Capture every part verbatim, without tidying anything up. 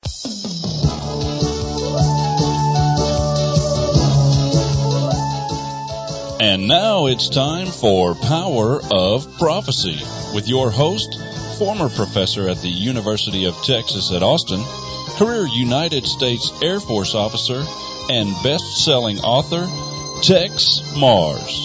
And now it's time for Power of Prophecy with your host, former professor at the University of Texas at Austin, career United States Air Force officer, and best-selling author, Tex Mars.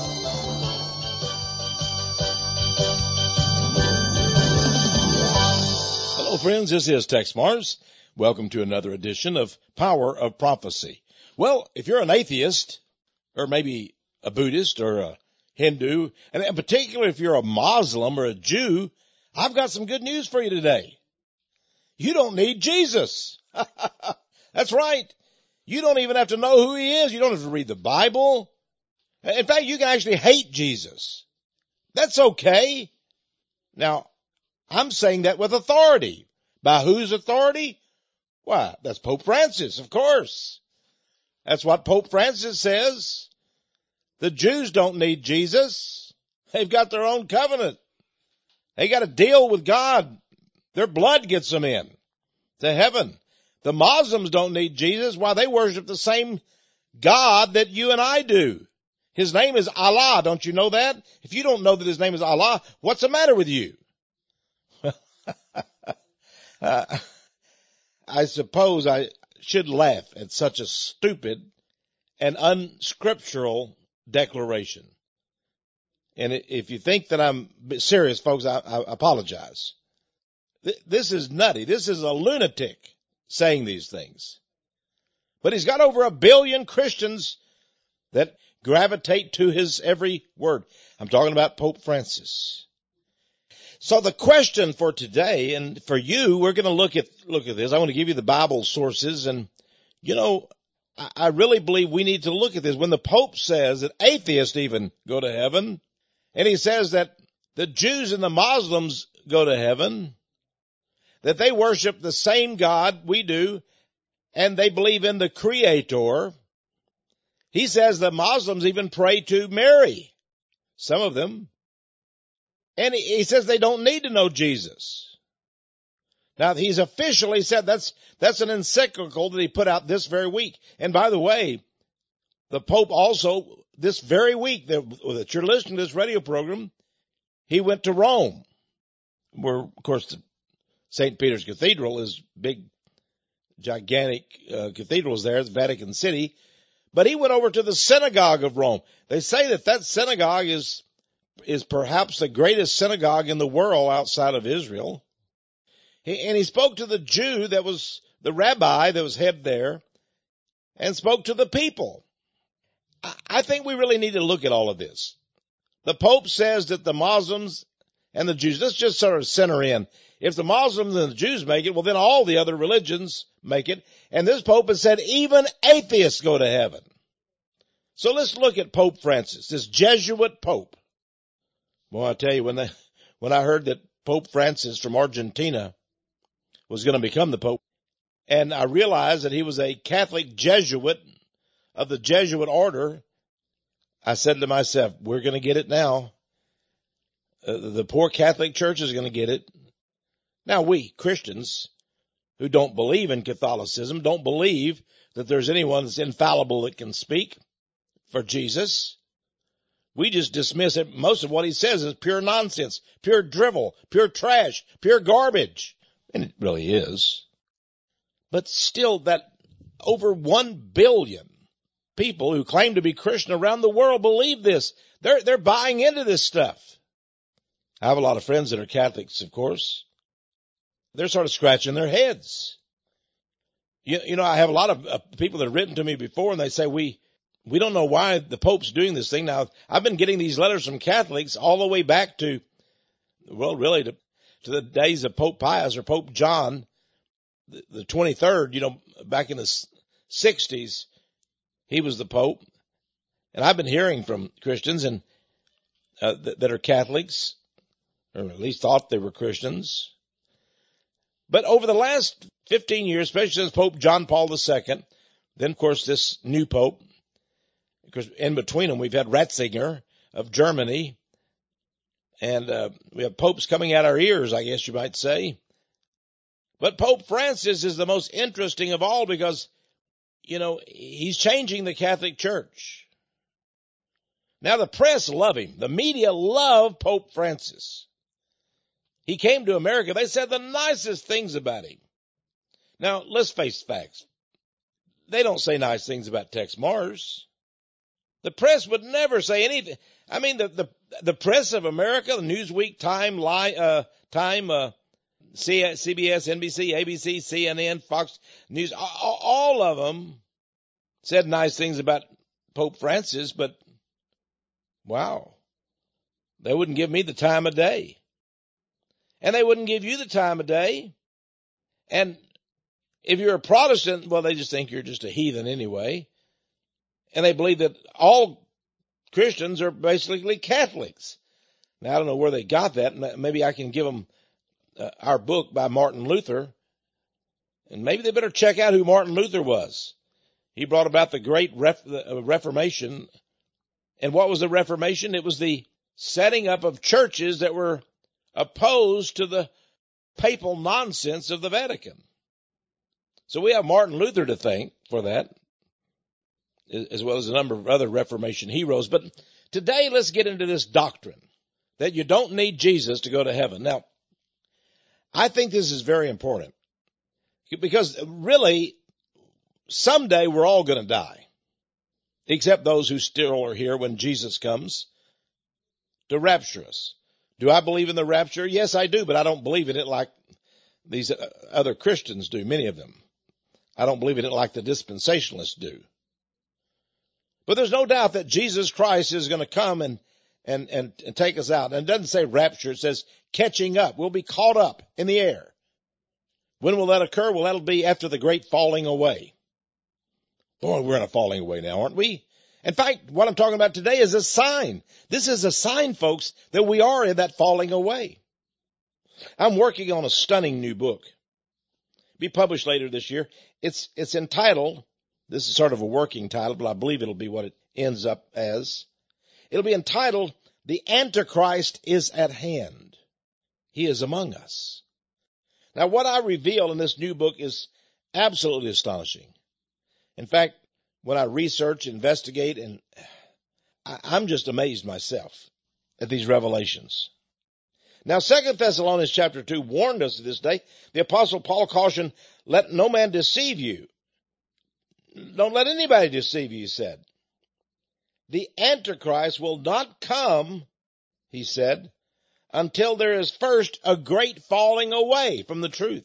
Hello, friends. This is Tex Mars. Welcome to another edition of Power of Prophecy. Well, if you're an atheist, or maybe a Buddhist or a Hindu, and in particular if you're a Muslim or a Jew, I've got some good news for you today. You don't need Jesus. That's right. You don't even have to know who he is. You don't have to read the Bible. In fact, you can actually hate Jesus. That's okay. Now, I'm saying that with authority. By whose authority? Why, that's Pope Francis, of course. That's what Pope Francis says. The Jews don't need Jesus. They've got their own covenant. They got to deal with God. Their blood gets them in to heaven. The Muslims don't need Jesus. Why, they worship the same God that you and I do. His name is Allah. Don't you know that? If you don't know that his name is Allah, what's the matter with you? uh, I suppose I should laugh at such a stupid and unscriptural declaration. And if you think that I'm serious, folks, I, I apologize. This is nutty. This is a lunatic saying these things. But he's got over a billion Christians that gravitate to his every word. I'm talking about Pope Francis. So the question for today and for you, we're going to look at, look at this. I want to give you the Bible sources, and, you know, I really believe we need to look at this. When the Pope says that atheists even go to heaven, and he says that the Jews and the Muslims go to heaven, that they worship the same God we do, and they believe in the Creator. He says the Muslims even pray to Mary, some of them. And he says they don't need to know Jesus. Now, he's officially said that's, that's an encyclical that he put out this very week. And by the way, the Pope also, this very week that, that you're listening to this radio program, he went to Rome, where, of course, the Saint Peter's Cathedral is big, gigantic uh, cathedrals there, the Vatican City. But he went over to the synagogue of Rome. They say that that synagogue is, is perhaps the greatest synagogue in the world outside of Israel. And he spoke to the Jew that was the rabbi that was head there, and spoke to the people. I think we really need to look at all of this. The Pope says that the Muslims and the Jews, let's just sort of center in. If the Muslims and the Jews make it, well, then all the other religions make it. And this Pope has said even atheists go to heaven. So let's look at Pope Francis, this Jesuit Pope. Boy, I tell you, when they, when I heard that Pope Francis from Argentina was going to become the Pope, and I realized that he was a Catholic Jesuit of the Jesuit order, I said to myself, we're going to get it now. Uh, the poor Catholic Church is going to get it. Now, we Christians who don't believe in Catholicism, don't believe that there's anyone that's infallible that can speak for Jesus, we just dismiss it. Most of what he says is pure nonsense, pure drivel, pure trash, pure garbage. And it really is. But still, that over one billion people who claim to be Christian around the world believe this. They're, they're buying into this stuff. I have a lot of friends that are Catholics, of course. They're sort of scratching their heads. You, you know, I have a lot of uh, people that have written to me before, and they say, we, we don't know why the Pope's doing this thing. Now, I've been getting these letters from Catholics all the way back to, well, really to, to the days of Pope Pius or Pope John, the, the twenty-third, you know, back in the sixties, he was the Pope. And I've been hearing from Christians and uh, th- that are Catholics, or at least thought they were Christians. But over the last fifteen years, especially since Pope John Paul the Second, then, of course, this new Pope, because in between them, we've had Ratzinger of Germany, and uh, we have popes coming out our ears, I guess you might say. But Pope Francis is the most interesting of all because, you know, he's changing the Catholic Church. Now the press love him. The media love Pope Francis. He came to America. They said the nicest things about him. Now, let's face facts. They don't say nice things about Tex Mars. The press would never say anything. I mean, the, the, the press of America, the Newsweek, Time, Lie, uh, Time, uh, C, C B S, N B C, A B C, C N N, Fox News, all, all of them said nice things about Pope Francis, but wow, they wouldn't give me the time of day. And they wouldn't give you the time of day. And if you're a Protestant, well, they just think you're just a heathen anyway. And they believe that all Christians are basically Catholics. Now, I don't know where they got that. Maybe I can give them uh, our book by Martin Luther. And maybe they better check out who Martin Luther was. He brought about the great Ref- the Reformation. And what was the Reformation? It was the setting up of churches that were opposed to the papal nonsense of the Vatican. So we have Martin Luther to thank for that, as well as a number of other Reformation heroes. But today, let's get into this doctrine that you don't need Jesus to go to heaven. Now, I think this is very important because really, someday we're all going to die, except those who still are here when Jesus comes to rapture us. Do I believe in the rapture? Yes, I do, but I don't believe in it like these other Christians do, many of them. I don't believe in it like the dispensationalists do. But there's no doubt that Jesus Christ is going to come and, and, and, and take us out. And it doesn't say rapture, it says catching up. We'll be caught up in the air. When will that occur? Well, that'll be after the great falling away. Boy, we're in a falling away now, aren't we? In fact, what I'm talking about today is a sign. This is a sign, folks, that we are in that falling away. I'm working on a stunning new book. Be published later this year. It's, it's entitled, this is sort of a working title, but I believe it'll be what it ends up as. It'll be entitled, The Antichrist is at Hand. He is among us. Now, what I reveal in this new book is absolutely astonishing. In fact, when I research, investigate, and I, I'm just amazed myself at these revelations. Now, Second Thessalonians chapter two warned us this day. The Apostle Paul cautioned, let no man deceive you. Don't let anybody deceive you, he said. The Antichrist will not come, he said, until there is first a great falling away from the truth.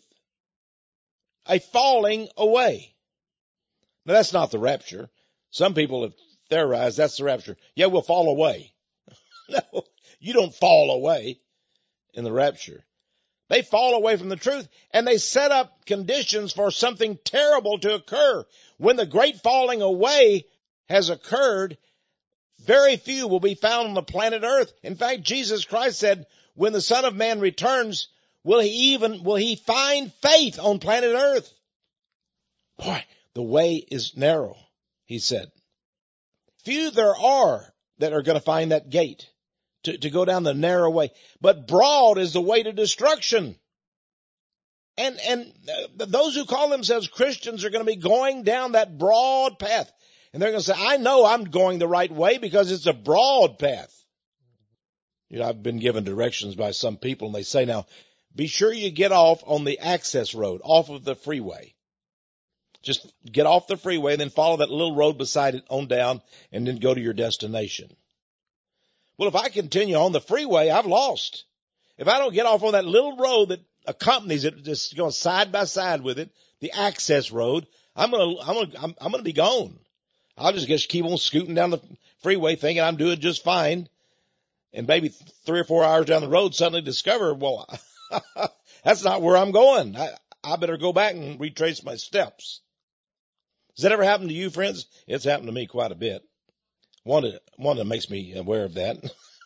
A falling away. Now, that's not the rapture. Some people have theorized that's the rapture. Yeah, we'll fall away. No, you don't fall away in the rapture. They fall away from the truth, and they set up conditions for something terrible to occur. When the great falling away has occurred, very few will be found on the planet Earth. In fact, Jesus Christ said, when the Son of Man returns, will he even, will he find faith on planet Earth? Boy, the way is narrow, he said. Few there are that are going to find that gate to, to go down the narrow way. But broad is the way to destruction. And, and those who call themselves Christians are going to be going down that broad path. And they're going to say, I know I'm going the right way because it's a broad path. You know, I've been given directions by some people, and they say, now, be sure you get off on the access road, off of the freeway. Just get off the freeway and then follow that little road beside it on down and then go to your destination. Well, if I continue on the freeway, I've lost. If I don't get off on that little road that accompanies it, just going side by side with it, the access road, I'm going to, I'm going to, I'm, I'm going to be gone. I'll just, just keep on scooting down the freeway thinking I'm doing just fine. And maybe three or four hours down the road, suddenly discover, well, that's not where I'm going. I, I better go back and retrace my steps. Has that ever happened to you, friends? It's happened to me quite a bit. One, one that makes me aware of that.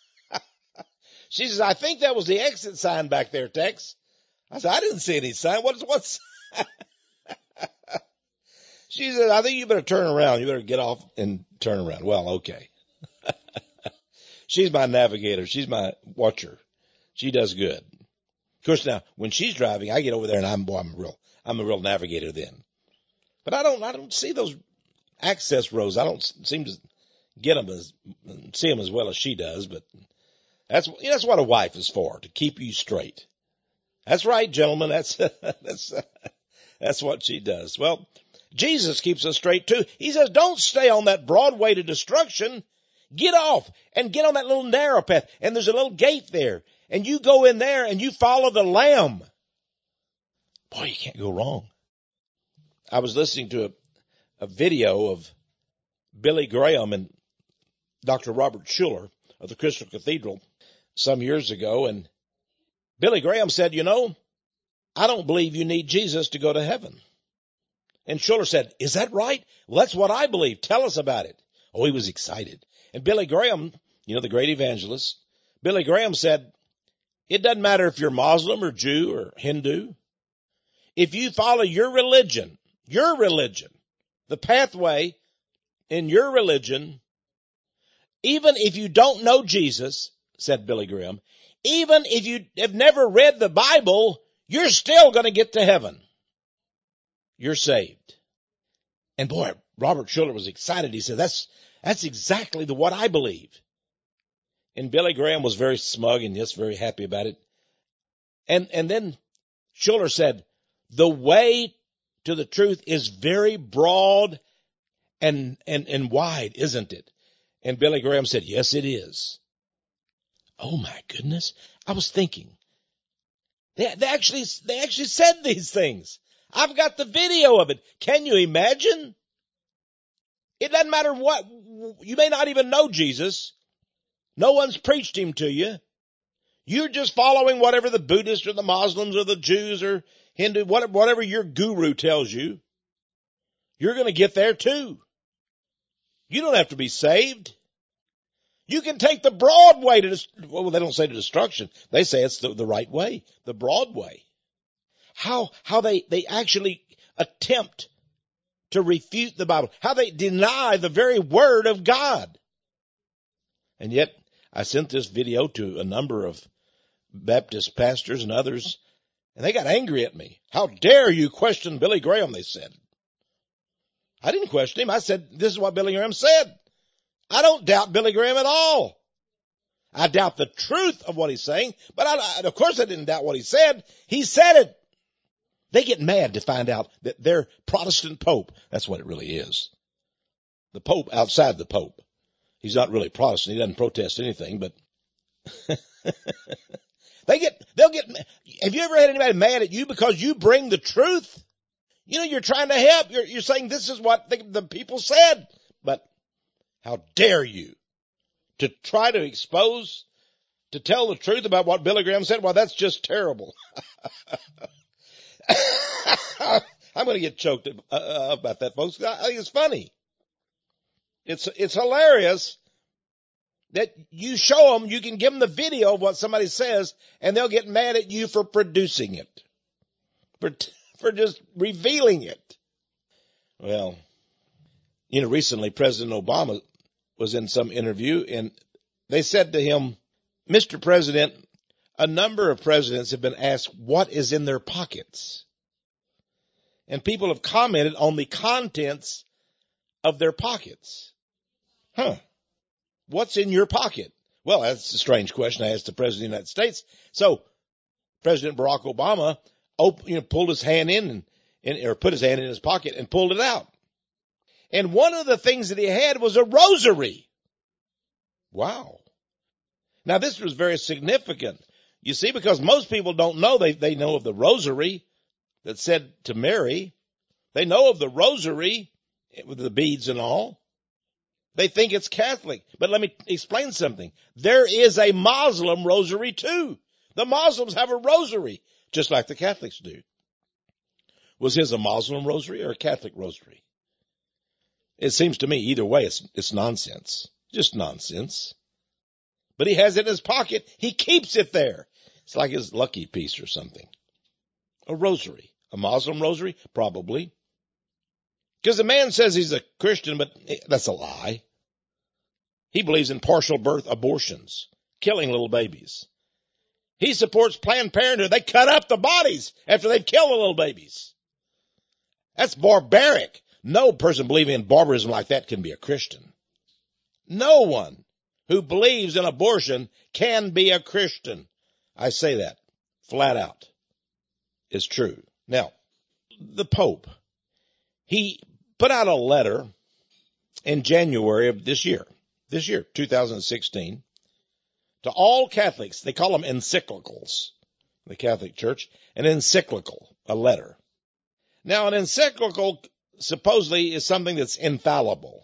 She says, I think that was the exit sign back there, Tex. I said, I didn't see any sign. What's, what's? She said, I think you better turn around. You better get off and turn around. Well, okay. She's my navigator. She's my watcher. She does good. course, now when she's driving, I get over there and I'm, boy, I'm real, I'm a real navigator then. But I don't, I don't see those access roads. I don't seem to get them as, see them as well as she does. But that's, you know, that's what a wife is for, to keep you straight. That's right, gentlemen. That's, that's, that's what she does. Well, Jesus keeps us straight too. He says, don't stay on that broad way to destruction. Get off and get on that little narrow path. And there's a little gate there. And you go in there and you follow the Lamb. Boy, you can't go wrong. I was listening to a, a video of Billy Graham and Doctor Robert Schuller of the Crystal Cathedral some years ago. And Billy Graham said, you know, I don't believe you need Jesus to go to heaven. And Schuller said, is that right? Well, that's what I believe. Tell us about it. Oh, he was excited. And Billy Graham, you know, the great evangelist, Billy Graham said, it doesn't matter if you're Muslim or Jew or Hindu. If you follow your religion, your religion, the pathway in your religion, even if you don't know Jesus, said Billy Graham, even if you have never read the Bible, you're still going to get to heaven. You're saved. And boy, Robert Schuller was excited. He said, that's, that's exactly the, what I believe. And Billy Graham was very smug and just very happy about it. And, and then Schuller said, the way to the truth is very broad and, and, and wide, isn't it? And Billy Graham said, yes, it is. Oh my goodness. I was thinking, they, they actually, they actually said these things. I've got the video of it. Can you imagine? It doesn't matter what, you may not even know Jesus. No one's preached him to you. You're just following whatever the Buddhists or the Muslims or the Jews or Hindu, whatever, whatever your guru tells you. You're going to get there too. You don't have to be saved. You can take the broad way to, well, they don't say to destruction. They say it's the, the right way, the broad way. How, how they, they actually attempt to refute the Bible, how they deny the very word of God. And yet I sent this video to a number of Baptist pastors and others, and they got angry at me. How dare you question Billy Graham, they said. I didn't question him. I said, this is what Billy Graham said. I don't doubt Billy Graham at all. I doubt the truth of what he's saying, but I, of course I didn't doubt what he said. He said it. They get mad to find out that their Protestant Pope, that's what it really is. The Pope outside the Pope. He's not really Protestant. He doesn't protest anything, but they get, they'll get, have you ever had anybody mad at you because you bring the truth? You know, you're trying to help. You're, you're saying this is what the, the people said, but how dare you to try to expose, to tell the truth about what Billy Graham said? Well, that's just terrible. I'm going to get choked uh, about that, folks. I think it's funny. It's, it's hilarious that you show them, you can give them the video of what somebody says, and they'll get mad at you for producing it, for, for just revealing it. Well, you know, recently President Obama was in some interview, and they said to him, Mister President, a number of presidents have been asked what is in their pockets. And people have commented on the contents of their pockets. Huh. What's in your pocket? Well, that's a strange question I asked the President of the United States. So President Barack Obama op- you know, pulled his hand in and, and, or put his hand in his pocket and pulled it out. And one of the things that he had was a rosary. Wow. Now this was very significant. You see, because most people don't know, they, they know of the rosary that said to Mary. They know of the rosary with the beads and all. They think it's Catholic. But let me explain something. There is a Muslim rosary too. The Muslims have a rosary, just like the Catholics do. Was his a Muslim rosary or a Catholic rosary? It seems to me either way it's, it's nonsense. Just nonsense. But he has it in his pocket. He keeps it there. It's like his lucky piece or something. A rosary. A Muslim rosary? Probably. Because the man says he's a Christian, but that's a lie. He believes in partial birth abortions, killing little babies. He supports Planned Parenthood. They cut up the bodies after they've killed the little babies. That's barbaric. No person believing in barbarism like that can be a Christian. No one who believes in abortion can be a Christian. I say that flat out. It's true. Now, the Pope, he put out a letter in January of this year, this year, two thousand sixteen, to all Catholics. They call them encyclicals, the Catholic Church, an encyclical, a letter. Now, an encyclical supposedly is something that's infallible.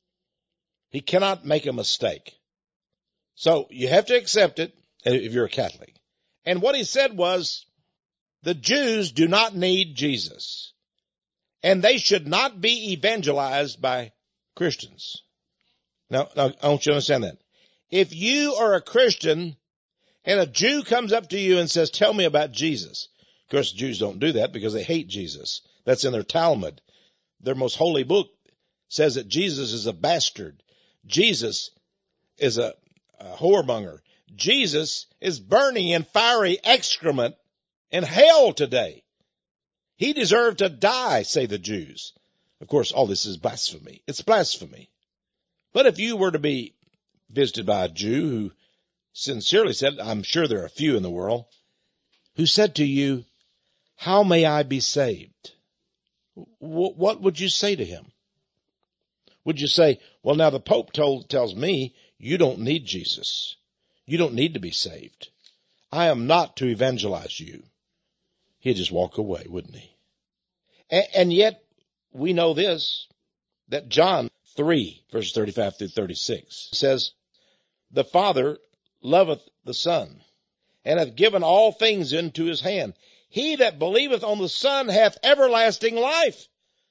He cannot make a mistake. So you have to accept it if you're a Catholic. And what he said was, the Jews do not need Jesus, and they should not be evangelized by Christians. Now, now, I want you to understand that. If you are a Christian and a Jew comes up to you and says, tell me about Jesus. Of course, Jews don't do that because they hate Jesus. That's in their Talmud. Their most holy book says that Jesus is a bastard. Jesus is a, a whoremonger. Jesus is burning in fiery excrement in hell today. He deserved to die, say the Jews. Of course, all this is blasphemy. It's blasphemy. But if you were to be visited by a Jew who sincerely said, I'm sure there are a few in the world, who said to you, how may I be saved? W- what would you say to him? Would you say, well, now the Pope told, tells me you don't need Jesus. You don't need to be saved. I am not to evangelize you. He'd just walk away, wouldn't he? And, and yet we know this, that John three, verse thirty-five through thirty-six says, the Father loveth the Son, and hath given all things into his hand. He that believeth on the Son hath everlasting life.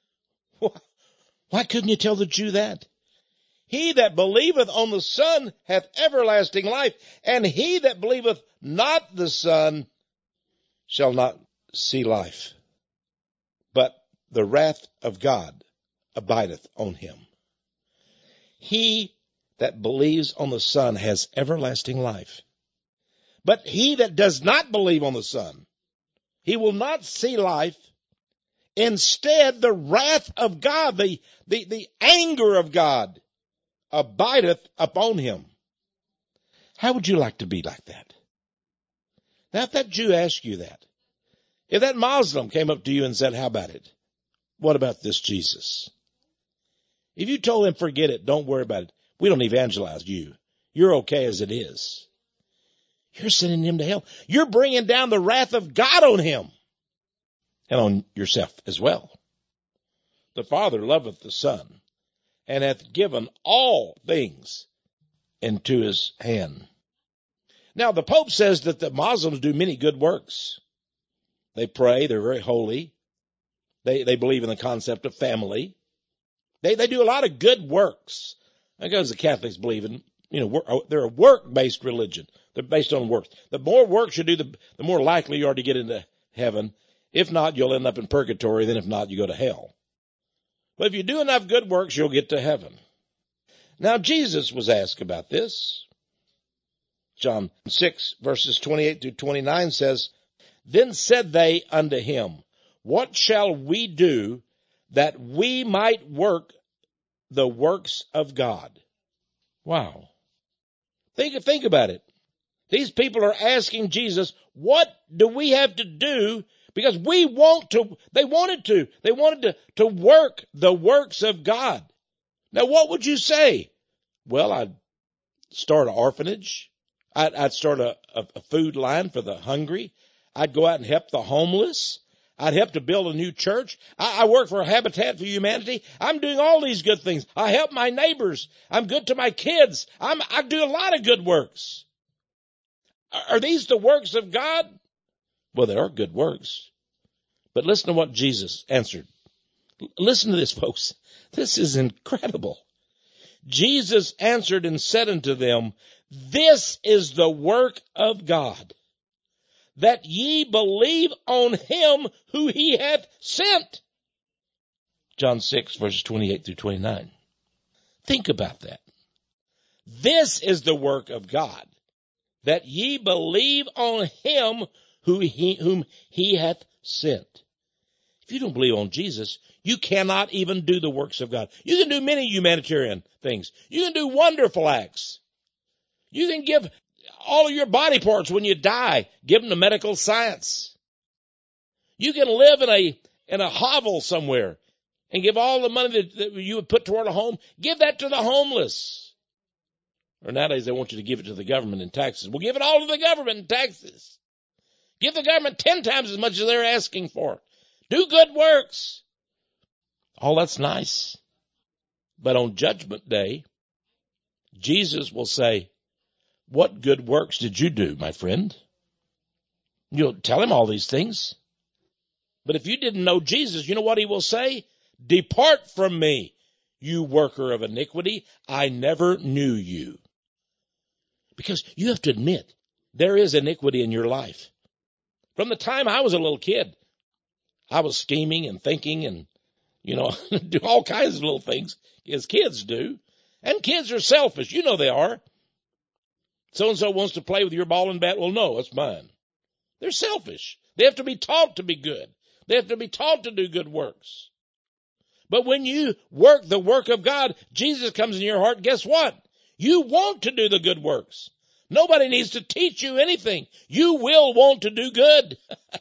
Why couldn't you tell the Jew that? He that believeth on the Son hath everlasting life, and he that believeth not the Son shall not see life, but the wrath of God abideth on him. He that believes on the Son has everlasting life. But he that does not believe on the Son, he will not see life. Instead, the wrath of God, the, the, the anger of God abideth upon him. How would you like to be like that? Now, if that Jew asked you that, if that Muslim came up to you and said, how about it? What about this Jesus? If you told him, forget it, don't worry about it, we don't evangelize you. You're okay as it is. You're sending him to hell. You're bringing down the wrath of God on him and on yourself as well. The Father loveth the Son and hath given all things into his hand. Now, the Pope says that the Muslims do many good works. They pray. They're very holy. They, they believe in the concept of family. They, they do a lot of good works. Because the Catholics believe in, you know, work, they're a work-based religion. They're based on works. The more works you do, the, the more likely you are to get into heaven. If not, you'll end up in purgatory. Then if not, you go to hell. But if you do enough good works, you'll get to heaven. Now, Jesus was asked about this. John six, verses twenty-eight through twenty-nine says, then said they unto him, what shall we do that we might work the works of God? Wow. Think, think about it. These people are asking Jesus, what do we have to do? Because we want to, they wanted to, they wanted to, to work the works of God. Now, what would you say? Well, I'd start an orphanage. I'd, I'd start a, a, a food line for the hungry. I'd go out and help the homeless. I'd help to build a new church. I, I work for Habitat for Humanity. I'm doing all these good things. I help my neighbors. I'm good to my kids. I'm, I do a lot of good works. Are, are these the works of God? Well, they are good works. But listen to what Jesus answered. L- listen to this, folks. This is incredible. Jesus answered and said unto them, this is the work of God, that ye believe on him who he hath sent. John six, verses twenty-eight through twenty-nine. Think about that. This is the work of God, that ye believe on him who he, whom he hath sent. If you don't believe on Jesus, you cannot even do the works of God. You can do many humanitarian things. You can do wonderful acts. You can give all of your body parts when you die, give them to medical science. You can live in a, in a hovel somewhere and give all the money that, that you would put toward a home, give that to the homeless. Or nowadays they want you to give it to the government in taxes. Well, give it all to the government in taxes. Give the government ten times as much as they're asking for. Do good works. All that's nice. But on Judgment Day, Jesus will say, what good works did you do, my friend? You'll tell him all these things. But if you didn't know Jesus, you know what he will say? Depart from me, you worker of iniquity. I never knew you. Because you have to admit, there is iniquity in your life. From the time I was a little kid, I was scheming and thinking and, you know, do all kinds of little things as kids do. And kids are selfish. You know they are. So-and-so wants to play with your ball and bat. Well, no, it's mine. They're selfish. They have to be taught to be good. They have to be taught to do good works. But when you work the work of God, Jesus comes in your heart. Guess what? You want to do the good works. Nobody needs to teach you anything. You will want to do good.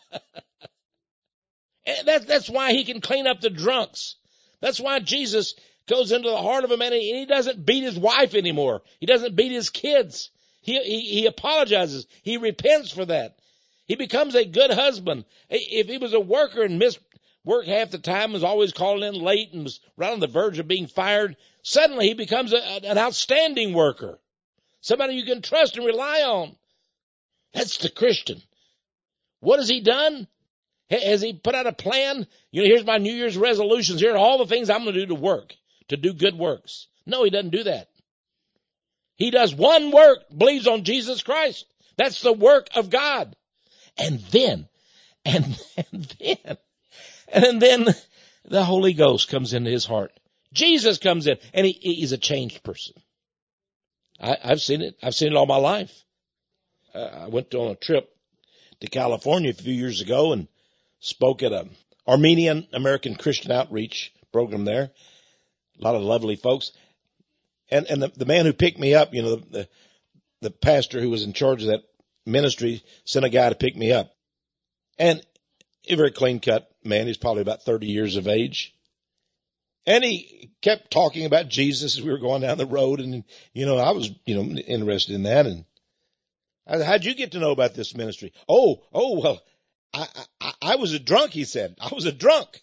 that, that's why he can clean up the drunks. That's why Jesus goes into the heart of a man and he doesn't beat his wife anymore. He doesn't beat his kids. He, he, he apologizes. He repents for that. He becomes a good husband. If he was a worker and missed work half the time, was always calling in late and was right on the verge of being fired, suddenly he becomes a, an outstanding worker. Somebody you can trust and rely on. That's the Christian. What has he done? Has he put out a plan? You know, here's my New Year's resolutions. Here are all the things I'm going to do to work, to do good works. No, he doesn't do that. He does one work, believes on Jesus Christ. That's the work of God. And then, and, and then, and then the Holy Ghost comes into his heart. Jesus comes in, and he, he's a changed person. I, I've seen it. I've seen it all my life. Uh, I went on a trip to California a few years ago and spoke at an Armenian American Christian outreach program there. A lot of lovely folks. And, and the, the man who picked me up, you know, the, the, the pastor who was in charge of that ministry sent a guy to pick me up. And a very clean cut man. He's probably about thirty years of age. And he kept talking about Jesus as we were going down the road. And, you know, I was, you know, interested in that. And I said, how'd you get to know about this ministry? Oh, oh, well, I, I, I was a drunk, he said. I was a drunk.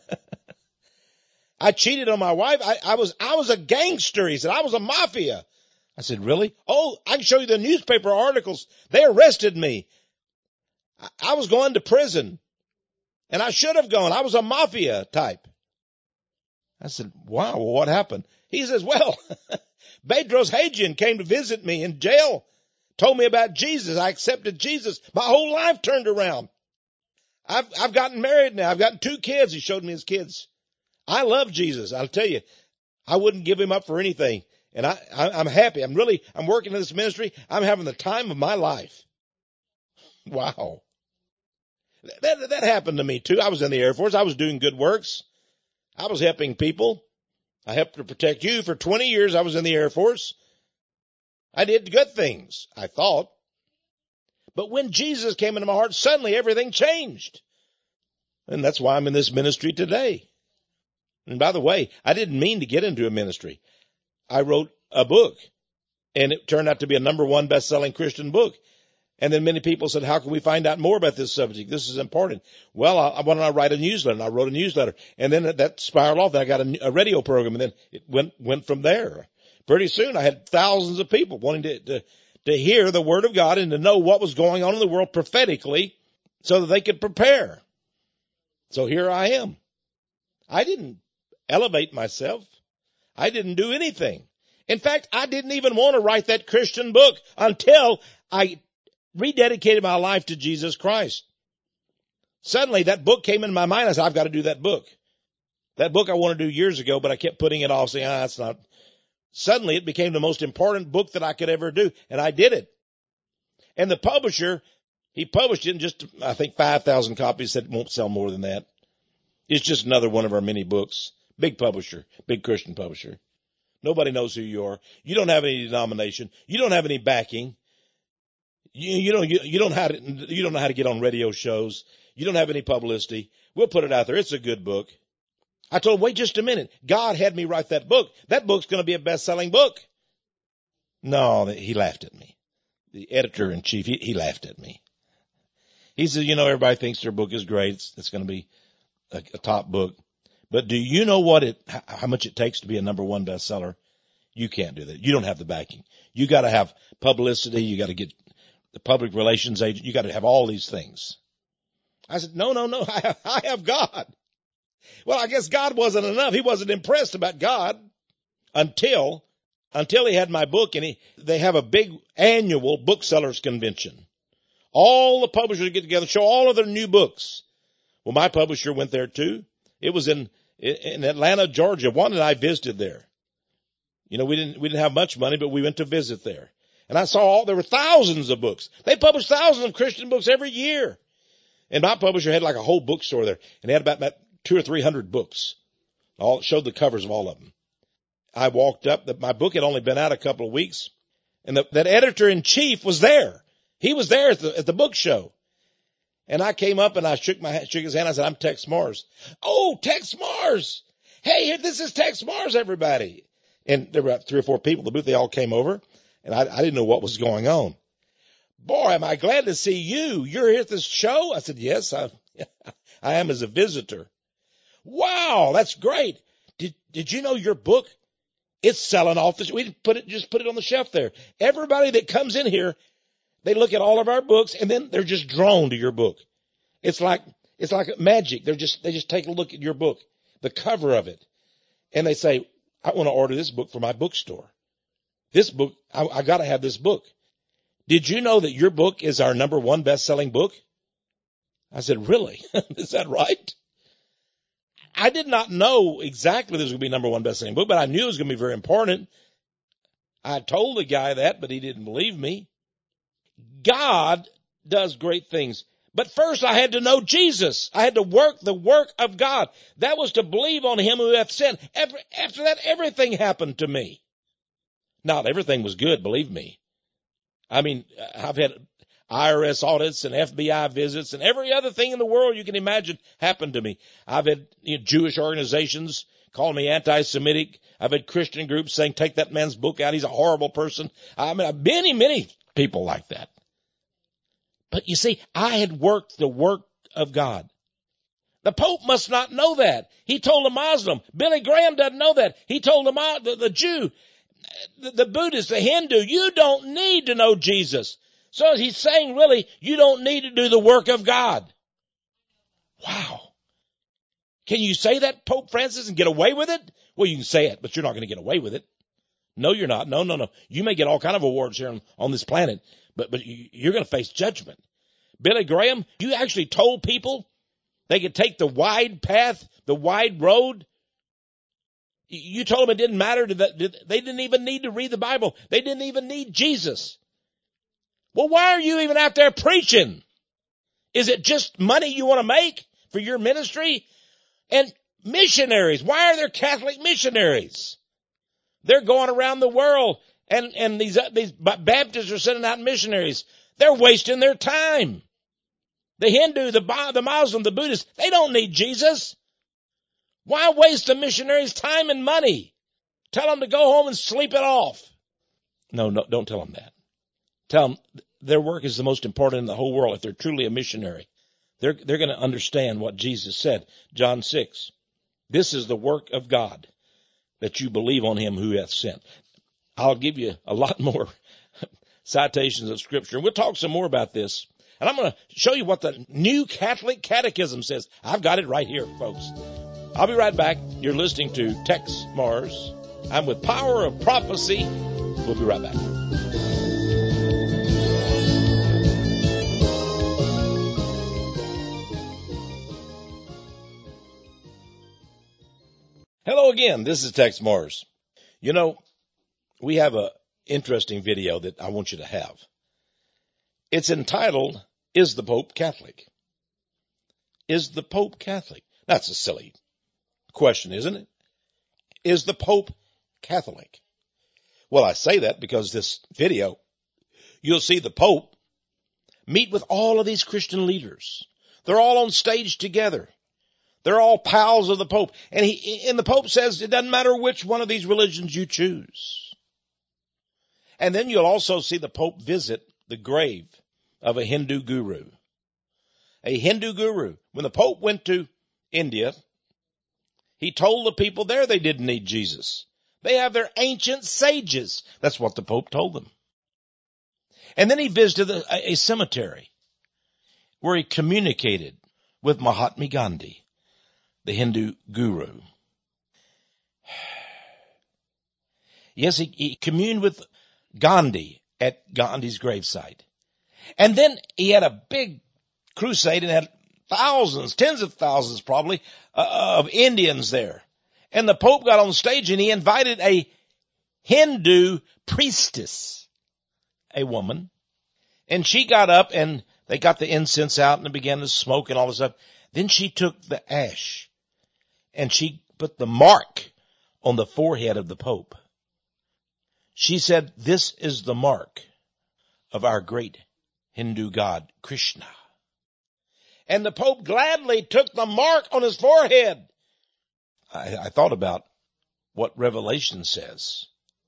I cheated on my wife. I, I was, I was a gangster. He said, I was a mafia. I said, really? Oh, I can show you the newspaper articles. They arrested me. I, I was going to prison and I should have gone. I was a mafia type. I said, wow, well, what happened? He says, well, Bedros Hajian came to visit me in jail, told me about Jesus. I accepted Jesus. My whole life turned around. I've, I've gotten married now. I've gotten two kids. He showed me his kids. I love Jesus. I'll tell you, I wouldn't give him up for anything. And I, I, I'm happy. I'm really, I'm working in this ministry. I'm having the time of my life. Wow. That, that happened to me too. I was in the Air Force. I was doing good works. I was helping people. I helped to protect you for twenty years. I was in the Air Force. I did good things, I thought. But when Jesus came into my heart, suddenly everything changed. And that's why I'm in this ministry today. And by the way, I didn't mean to get into a ministry. I wrote a book, and it turned out to be a number one best-selling Christian book. And then many people said, how can we find out more about this subject? This is important. Well, I, I want to write a newsletter, and I wrote a newsletter. And then that spiraled off. Then I got a, a radio program, and then it went went from there. Pretty soon, I had thousands of people wanting to, to, to hear the Word of God and to know what was going on in the world prophetically so that they could prepare. So here I am. I didn't elevate myself. I didn't do anything. In fact, I didn't even want to write that Christian book until I rededicated my life to Jesus Christ. Suddenly that book came in my mind. I said, I've got to do that book. That book I wanted to do years ago, but I kept putting it off, saying, ah, that's not. Suddenly it became the most important book that I could ever do, and I did it. And the publisher, he published it in just, I think, five thousand copies, said it won't sell more than that. It's just another one of our many books. Big publisher, big Christian publisher. Nobody knows who you are. You don't have any denomination. You don't have any backing. You, you don't, you, you don't how to, you don't know how to get on radio shows. You don't have any publicity. We'll put it out there. It's a good book. I told him, wait just a minute. God had me write that book. That book's going to be a best-selling book. No, he laughed at me. The editor-in-chief, he, he laughed at me. He said, you know, everybody thinks their book is great. It's, it's going to be a, a top book. But do you know what it, how much it takes to be a number one bestseller? You can't do that. You don't have the backing. You got to have publicity. You got to get the public relations agent. You got to have all these things. I said, no, no, no. I have, I have God. Well, I guess God wasn't enough. He wasn't impressed about God until, until he had my book, and he, they have a big annual booksellers convention. All the publishers get together, show all of their new books. Well, my publisher went there too. It was in, in Atlanta, Georgia. One and I visited there. You know, we didn't, we didn't have much money, but we went to visit there. And I saw all, there were thousands of books. They publish thousands of Christian books every year. And my publisher had like a whole bookstore there, and they had about, about two or three hundred books. All showed the covers of all of them. I walked up, the, my book had only been out a couple of weeks, and the, that editor-in-chief was there. He was there at the, at the book show. And I came up and I shook my, shook his hand. I said, I'm Tex Mars. Oh, Tex Mars. Hey, this is Tex Mars, everybody. And there were about three or four people at the booth. They all came over, and I, I didn't know what was going on. Boy, am I glad to see you. You're here at this show? I said, yes, I, I am as a visitor. Wow, that's great. Did, did you know your book? It's selling off the, we put it, just put it on the shelf there. Everybody that comes in here, they look at all of our books, and then they're just drawn to your book. It's like, it's like magic. They're just, they just take a look at your book, the cover of it, and they say, I want to order this book for my bookstore. This book, I, I got to have this book. Did you know that your book is our number one best-selling book? I said, really? Is that right? I did not know exactly this was going to be number one best-selling book, but I knew it was going to be very important. I told the guy that, but he didn't believe me. God does great things. But first I had to know Jesus. I had to work the work of God. That was to believe on him who hath sent. After that, everything happened to me. Not everything was good, believe me. I mean, I've had I R S audits and F B I visits and every other thing in the world you can imagine happened to me. I've had you know, Jewish organizations calling me anti-Semitic. I've had Christian groups saying, take that man's book out. He's a horrible person. I mean, many, many people like that. But you see, I had worked the work of God. The Pope must not know that. He told a Muslim. Billy Graham doesn't know that. He told the, the, the Jew, the, the Buddhist, the Hindu, you don't need to know Jesus. So he's saying, really, you don't need to do the work of God. Wow. Can you say that, Pope Francis, and get away with it? Well, you can say it, but you're not going to get away with it. No, you're not. No, no, no. You may get all kind of awards here on, on this planet, but, but you're going to face judgment. Billy Graham, you actually told people they could take the wide path, the wide road. You told them it didn't matter. To the, they didn't even need to read the Bible. They didn't even need Jesus. Well, why are you even out there preaching? Is it just money you want to make for your ministry? And missionaries, why are there Catholic missionaries? They're going around the world, and, and these, uh, these Baptists are sending out missionaries. They're wasting their time. The Hindu, the, the Muslim, the Buddhist, they don't need Jesus. Why waste a missionary's time and money? Tell them to go home and sleep it off. No, no, don't tell them that. Tell them their work is the most important in the whole world. If they're truly a missionary, they're, they're going to understand what Jesus said. John six. This is the work of God, that you believe on him who hath sent. I'll give you a lot more citations of scripture. We'll talk some more about this. And I'm going to show you what the New Catholic Catechism says. I've got it right here, folks. I'll be right back. You're listening to Tex Mars. I'm with Power of Prophecy. We'll be right back. Hello again. This is Tex Mars. You know, we have an interesting video that I want you to have. It's entitled, Is the Pope Catholic? Is the Pope Catholic? That's a silly question, isn't it? Is the Pope Catholic? Well, I say that because this video, you'll see the Pope meet with all of these Christian leaders. They're all on stage together. They're all pals of the Pope. And he, and the Pope says it doesn't matter which one of these religions you choose. And then you'll also see the Pope visit the grave of a Hindu guru. A Hindu guru. When the Pope went to India, he told the people there they didn't need Jesus. They have their ancient sages. That's what the Pope told them. And then he visited a, a cemetery where he communicated with Mahatma Gandhi, the Hindu guru. Yes, he, he communed with Gandhi at Gandhi's gravesite. And then he had a big crusade and had thousands, tens of thousands probably, uh, of Indians there. And the Pope got on stage and he invited a Hindu priestess, a woman. And she got up and they got the incense out and began to smoke and all this stuff. Then she took the ash and she put the mark on the forehead of the Pope. She said, this is the mark of our great Hindu god, Krishna. And the Pope gladly took the mark on his forehead. I, I thought about what Revelation says.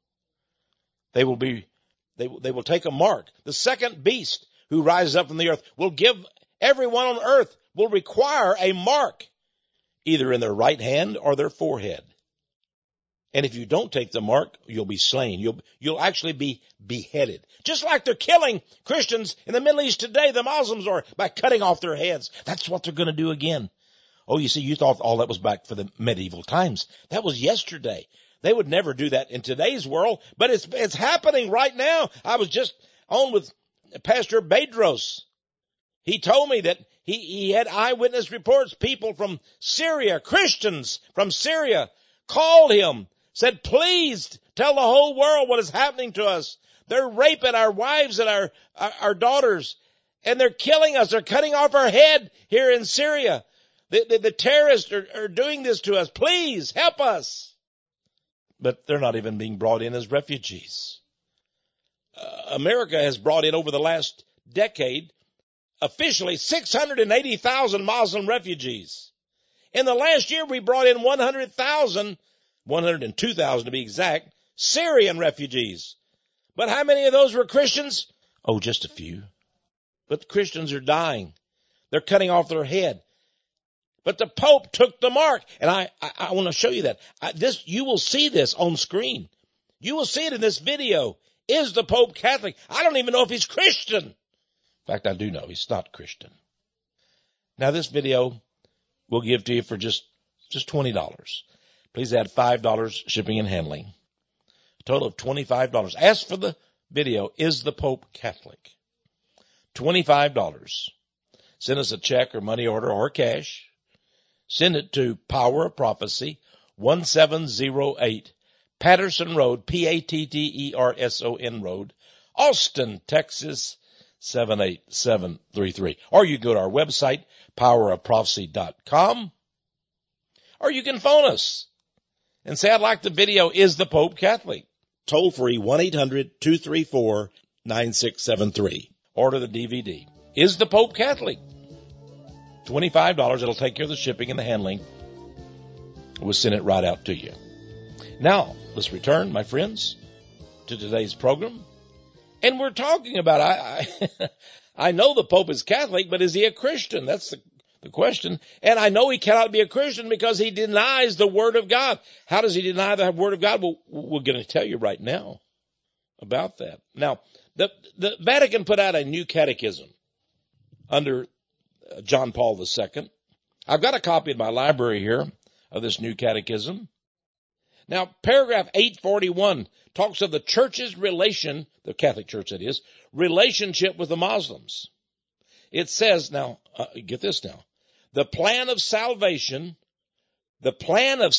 They will be, they, they will take a mark. The second beast who rises up from the earth will give everyone on earth will require a mark, either in their right hand or their forehead. And if you don't take the mark, you'll be slain. You'll, you'll actually be beheaded. Just like they're killing Christians in the Middle East today, the Muslims are, by cutting off their heads. That's what they're going to do again. Oh, you see, you thought all that was back for the medieval times. That was yesterday. They would never do that in today's world, but it's, it's happening right now. I was just on with Pastor Bedros. He told me that he, he had eyewitness reports. People from Syria, Christians from Syria, called him, said, please tell the whole world what is happening to us. They're raping our wives and our, our, our daughters, and they're killing us. They're cutting off our head here in Syria. The, the, the terrorists are, are doing this to us. Please help us. But they're not even being brought in as refugees. Uh, America has brought in over the last decade officially six hundred eighty thousand Muslim refugees. In the last year, we brought in one hundred thousand, one hundred two thousand to be exact, Syrian refugees. But how many of those were Christians? Oh, just a few. But Christians are dying. They're cutting off their head. But the Pope took the mark. And I, I, I want to show you that. I, this, you will see this on screen. You will see it in this video. Is the Pope Catholic? I don't even know if he's Christian. In fact, I do know he's not Christian. Now, this video we'll give to you for just, just twenty dollars. Please add five dollars shipping and handling. A total of twenty-five dollars. Ask for the video, Is the Pope Catholic? twenty-five dollars. Send us a check or money order or cash. Send it to Power of Prophecy, one seven zero eight, Patterson Road, P A T T E R S O N Road, Austin, Texas, seven eight seven three three. Or you go to our website, power of prophecy dot com. Or you can phone us and say, I'd like the video, Is the Pope Catholic? Toll free, one eight hundred two three four nine six seven three. Order the D V D. Is the Pope Catholic? twenty-five dollars. It'll take care of the shipping and the handling. We'll send it right out to you. Now, let's return, my friends, to today's program. And we're talking about, I, I, I know the Pope is Catholic, but is he a Christian? That's the, the question. And I know he cannot be a Christian because he denies the Word of God. How does he deny the Word of God? Well, we're going to tell you right now about that. Now, the, the Vatican put out a new catechism under John Paul the Second. I've got a copy in my library here of this new catechism. Now, paragraph eight forty-one talks of the church's relation, the Catholic Church that is, relationship with the Muslims. It says, now, uh, get this now, the plan of salvation, the plan of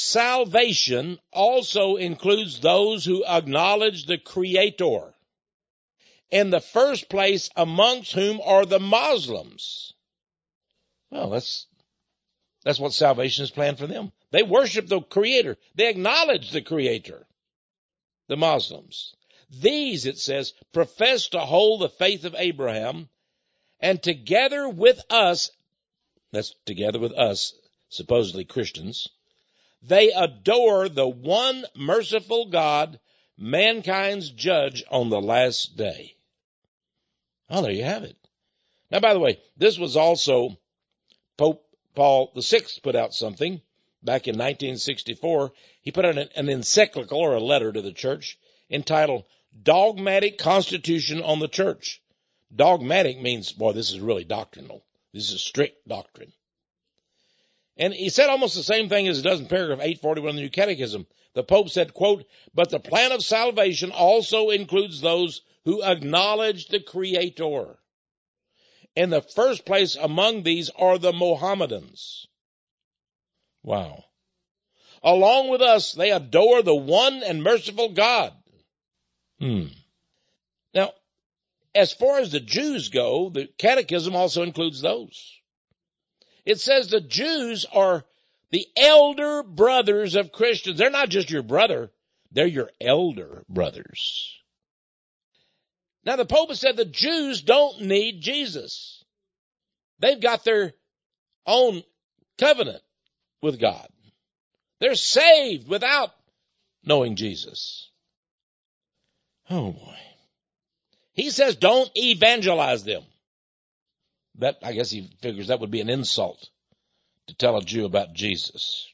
salvation also includes those who acknowledge the Creator in the first place amongst whom are the Muslims. Well, that's, that's what salvation is planned for them. They worship the Creator. They acknowledge the Creator, the Muslims. These, it says, profess to hold the faith of Abraham, and together with us, that's together with us, supposedly Christians, they adore the one merciful God, mankind's judge on the last day. Oh, there you have it. Now, by the way, this was also Pope Paul the Sixth put out something back in nineteen sixty-four. He put out an, an encyclical or a letter to the church entitled Dogmatic Constitution on the Church. Dogmatic means, boy, this is really doctrinal. This is strict doctrine. And he said almost the same thing as it does in paragraph eight forty-one of the New Catechism. The Pope said, quote, but the plan of salvation also includes those who acknowledge the Creator. In the first place among these are the Mohammedans. Wow. Along with us, they adore the one and merciful God. Hmm. Now, as far as the Jews go, the Catechism also includes those. It says the Jews are the elder brothers of Christians. They're not just your brother, they're your elder brothers. Now, the Pope has said the Jews don't need Jesus. They've got their own covenant with God. They're saved without knowing Jesus. Oh, boy. He says don't evangelize them. That, I guess he figures that would be an insult to tell a Jew about Jesus.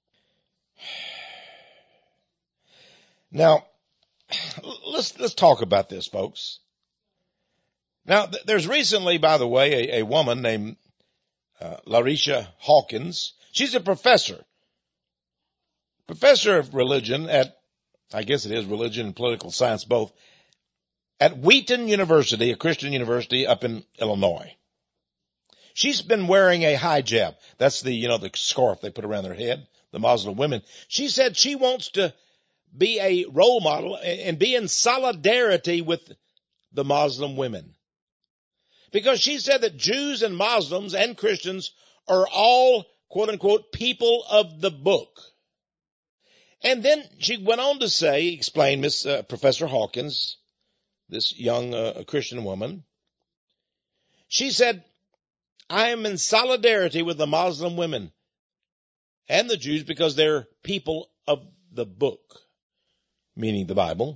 Now, let's, let's talk about this, folks. Now, th- there's recently, by the way, a, a woman named uh, Larisha Hawkins. She's a professor, professor of religion at, I guess it is religion and political science both, at Wheaton University, a Christian university up in Illinois. She's been wearing a hijab. That's the, you know, the scarf they put around their head, the Muslim women. She said she wants to be a role model and be in solidarity with the Muslim women. Because she said that Jews and Muslims and Christians are all, quote unquote, people of the book. And then she went on to say, explain, Miss uh, Professor Hawkins, this young uh, Christian woman, she said, I am in solidarity with the Muslim women and the Jews because they're people of the book, meaning the Bible.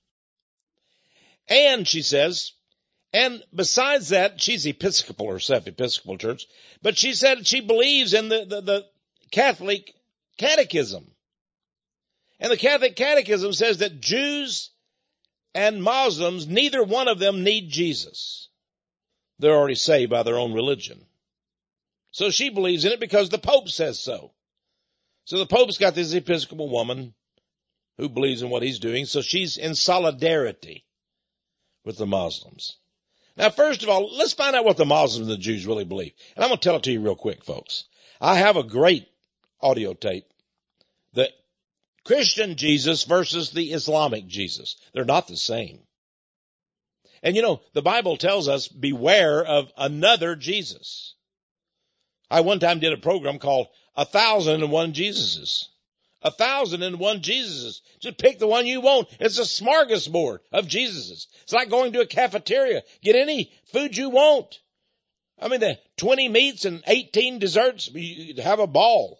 And she says, and besides that, she's Episcopal herself, Episcopal Church, but she said she believes in the, the, the Catholic Catechism. And the Catholic Catechism says that Jews and Muslims, neither one of them need Jesus. They're already saved by their own religion. So she believes in it because the Pope says so. So the Pope's got this Episcopal woman who believes in what he's doing, so she's in solidarity with the Muslims. Now, first of all, let's find out what the Muslims and the Jews really believe. And I'm going to tell it to you real quick, folks. I have a great audio tape. The Christian Jesus versus the Islamic Jesus. They're not the same. And you know, the Bible tells us, beware of another Jesus. I one time did a program called A Thousand and One Jesuses. A thousand and one Jesuses. Just pick the one you want. It's a smorgasbord of Jesuses. It's like going to a cafeteria. Get any food you want. I mean, the twenty meats and eighteen desserts, you have a ball.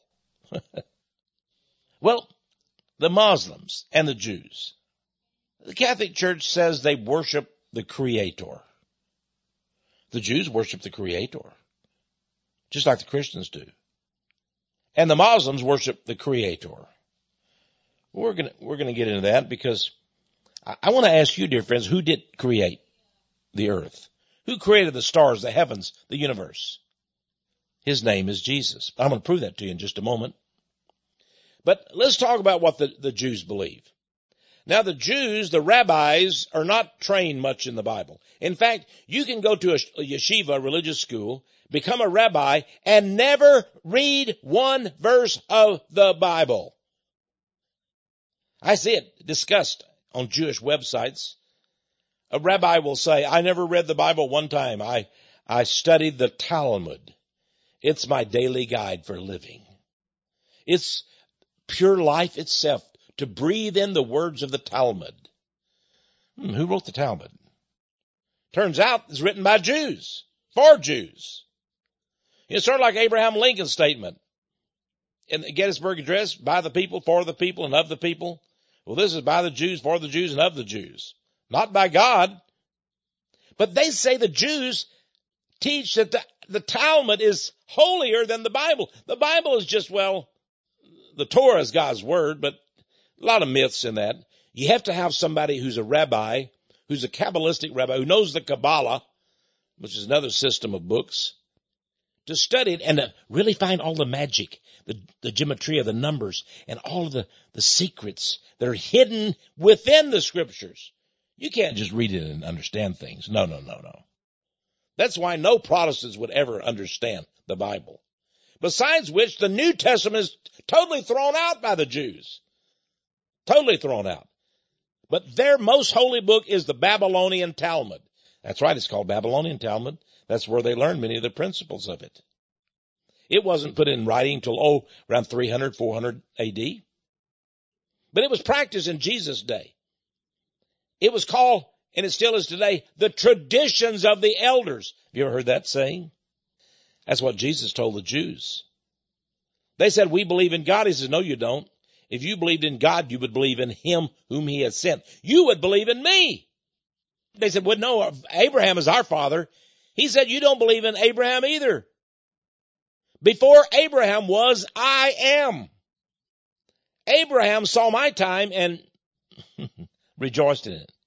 Well, the Muslims and the Jews. The Catholic Church says they worship the Creator. The Jews worship the Creator, just like the Christians do. And the Muslims worship the Creator. We're gonna, we're gonna get into that because I, I want to ask you, dear friends, who did create the earth? Who created the stars, the heavens, the universe? His name is Jesus. I'm going to prove that to you in just a moment. But let's talk about what the, the Jews believe. Now, the Jews, the rabbis, are not trained much in the Bible. In fact, you can go to a yeshiva, a religious school, become a rabbi, and never read one verse of the Bible. I see it discussed on Jewish websites. A rabbi will say, I never read the Bible one time. I, I studied the Talmud. It's my daily guide for living. It's pure life itself to breathe in the words of the Talmud. Hmm, who wrote the Talmud? Turns out it's written by Jews, for Jews. It's sort of like Abraham Lincoln's statement in the Gettysburg Address, by the people, for the people, and of the people. Well, this is by the Jews, for the Jews, and of the Jews. Not by God. But they say the Jews teach that the, the Talmud is holier than the Bible. The Bible is just, well, the Torah is God's word, but a lot of myths in that. You have to have somebody who's a rabbi, who's a Kabbalistic rabbi, who knows the Kabbalah, which is another system of books, to study it and to really find all the magic, the, the gematria, the numbers, and all of the, the secrets that are hidden within the scriptures. You can't just read it and understand things. No, no, no, no. That's why no Protestants would ever understand the Bible. Besides which, the New Testament is totally thrown out by the Jews. Totally thrown out. But their most holy book is the Babylonian Talmud. That's right, it's called Babylonian Talmud. That's where they learned many of the principles of it. It wasn't put in writing till, oh, around three hundred, four hundred A D. But it was practiced in Jesus' day. It was called, and it still is today, the traditions of the elders. Have you ever heard that saying? That's what Jesus told the Jews. They said, we believe in God. He says, no, you don't. If you believed in God, you would believe in him whom he has sent. You would believe in me. They said, well, no, Abraham is our father. He said, you don't believe in Abraham either. Before Abraham was, I am. Abraham saw my time and rejoiced in it.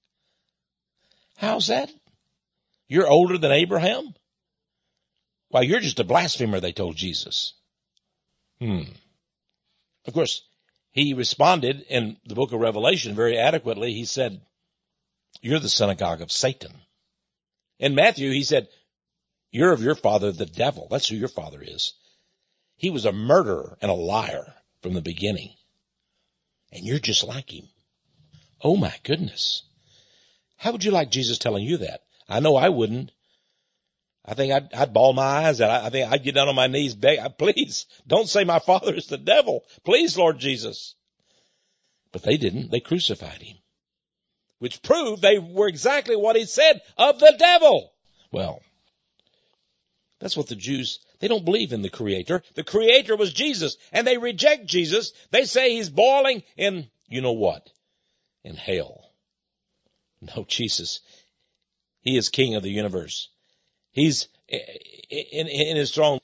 How's that? You're older than Abraham? Why, you're just a blasphemer, they told Jesus. Hmm. Of course, he responded in the book of Revelation very adequately. He said, you're the synagogue of Satan. In Matthew, he said, you're of your father, the devil. That's who your father is. He was a murderer and a liar from the beginning. And you're just like him. Oh, my goodness. How would you like Jesus telling you that? I know I wouldn't. I think I'd, I'd bawl my eyes out. I, I think I'd get down on my knees, beg, please, don't say my father is the devil. Please, Lord Jesus. But they didn't. They crucified him, which proved they were exactly what he said of the devil. Well, that's what the Jews, they don't believe in the Creator. The Creator was Jesus, and they reject Jesus. They say he's boiling in, you know what, in hell. No, Jesus, he is King of the universe. He's in, in his throne.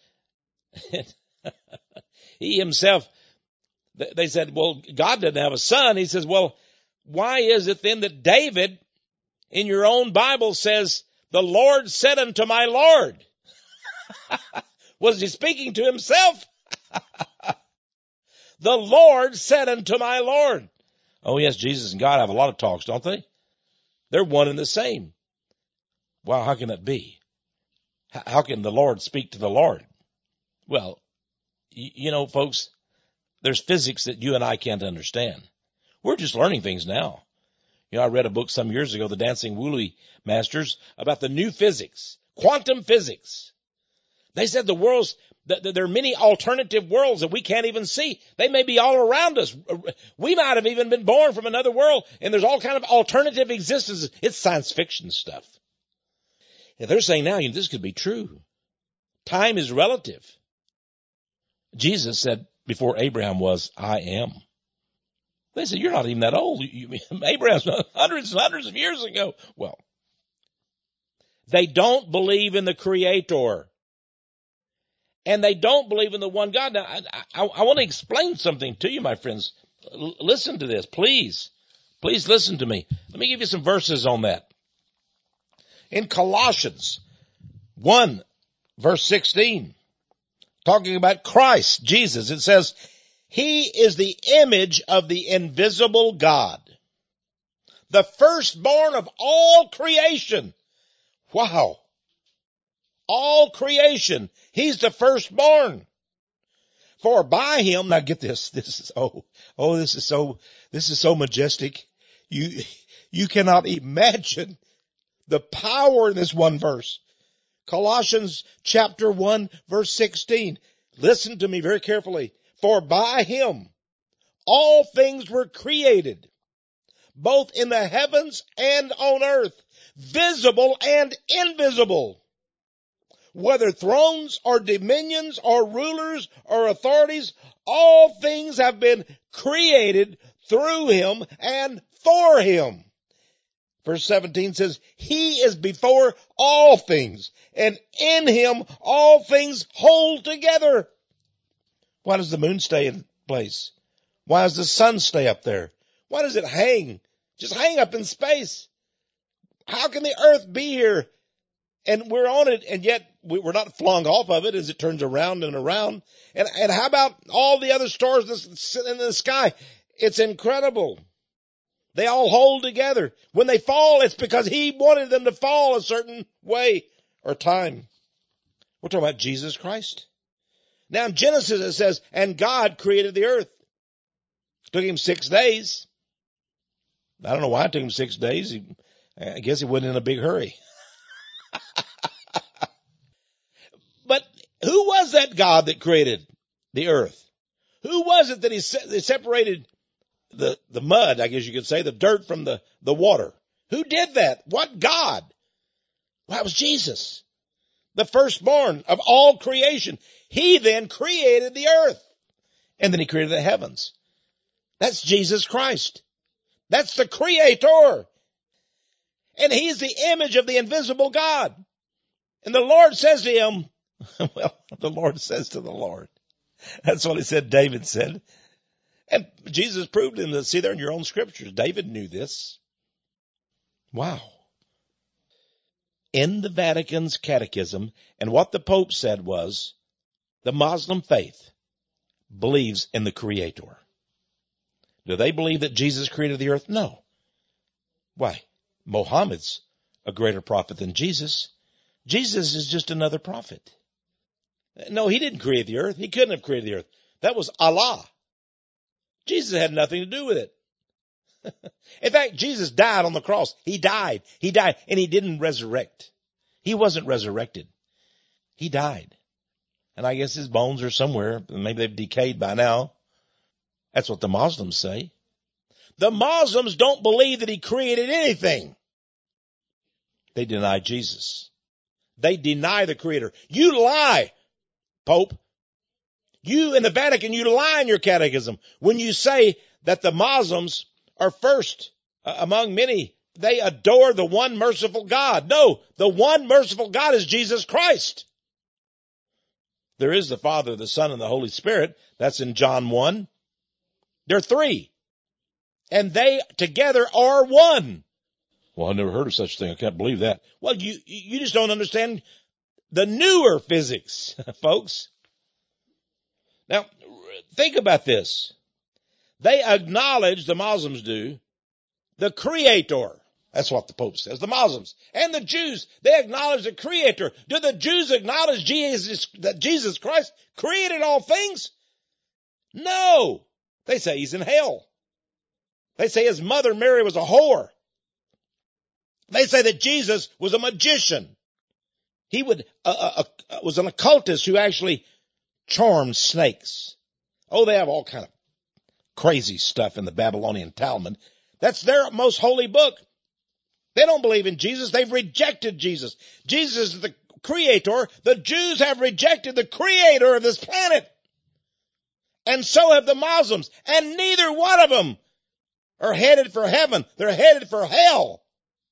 He himself, they said, well, God doesn't have a son. He says, well, why is it then that David in your own Bible says, the Lord said unto my Lord? Was he speaking to himself? The Lord said unto my Lord. Oh yes, Jesus and God have a lot of talks, don't they? They're one and the same. Wow, how can that be? How can the Lord speak to the Lord? Well, you know, folks, there's physics that you and I can't understand. We're just learning things now. You know, I read a book some years ago, The Dancing Woolly Masters, about the new physics, quantum physics. They said the world's, that there are many alternative worlds that we can't even see. They may be all around us. We might have even been born from another world, and there's all kind of alternative existences. It's science fiction stuff. And they're saying now, you know, this could be true. Time is relative. Jesus said, before Abraham was, I am. They said, you're not even that old. You, you, Abraham's hundreds and hundreds of years ago. Well, they don't believe in the Creator. And they don't believe in the one God. Now, I, I, I want to explain something to you, my friends. L- listen to this, please. Please listen to me. Let me give you some verses on that. In Colossians one, verse sixteen, talking about Christ, Jesus, it says, he is the image of the invisible God, the firstborn of all creation. Wow. All creation. He's the firstborn. For by him, now get this, this is, oh, oh, this is so, this is so majestic. You, you cannot imagine the power in this one verse. Colossians chapter one, verse sixteen. Listen to me very carefully. For by him all things were created, both in the heavens and on earth, visible and invisible. Whether thrones or dominions or rulers or authorities, all things have been created through him and for him. Verse seventeen says, he is before all things, and in him all things hold together. Why does the moon stay in place? Why does the sun stay up there? Why does it hang? Just hang up in space. How can the earth be here and we're on it, and yet we're not flung off of it as it turns around and around? And, and how about all the other stars in the sky? It's incredible. They all hold together. When they fall, it's because he wanted them to fall a certain way or time. We're talking about Jesus Christ. Now in Genesis it says, and God created the earth. It took him six days. I don't know why it took him six days. He, I guess he wasn't in a big hurry. But who was that God that created the earth? Who was it that he, se- that separated the, the mud, I guess you could say, the dirt from the, the water? Who did that? What God? Well, that was Jesus, the firstborn of all creation. He then created the earth, and then he created the heavens. That's Jesus Christ. That's the creator. And he's the image of the invisible God. And the Lord says to him, well, the Lord says to the Lord. That's what he said, David said. And Jesus proved him to see there in your own scriptures. David knew this. Wow. In the Vatican's catechism, and what the Pope said was, the Muslim faith believes in the Creator. Do they believe that Jesus created the earth? No. Why? Mohammed's a greater prophet than Jesus. Jesus is just another prophet. No, he didn't create the earth. He couldn't have created the earth. That was Allah. Jesus had nothing to do with it. In fact, Jesus died on the cross. He died. He died, and he didn't resurrect. He wasn't resurrected. He died. And I guess his bones are somewhere. Maybe they've decayed by now. That's what the Muslims say. The Muslims don't believe that he created anything. They deny Jesus. They deny the Creator. You lie, Pope. You in the Vatican, you lie in your catechism when you say that the Muslims are first uh, among many. They adore the one merciful God. No, the one merciful God is Jesus Christ. There is the Father, the Son, and the Holy Spirit. That's in John one. There are three. And they together are one. Well, I never heard of such a thing. I can't believe that. Well, you, you just don't understand the newer physics, folks. Now, think about this. They acknowledge, the Muslims do, the Creator. That's what the Pope says. The Muslims and the Jews, they acknowledge the Creator. Do the Jews acknowledge Jesus, that Jesus Christ created all things? No. They say he's in hell. They say his mother Mary was a whore. They say that Jesus was a magician. He would uh, uh, uh, was an occultist who actually charmed snakes. Oh, they have all kind of crazy stuff in the Babylonian Talmud. That's their most holy book. They don't believe in Jesus. They've rejected Jesus. Jesus is the Creator. The Jews have rejected the Creator of this planet. And so have the Muslims. And neither one of them are headed for heaven. They're headed for hell.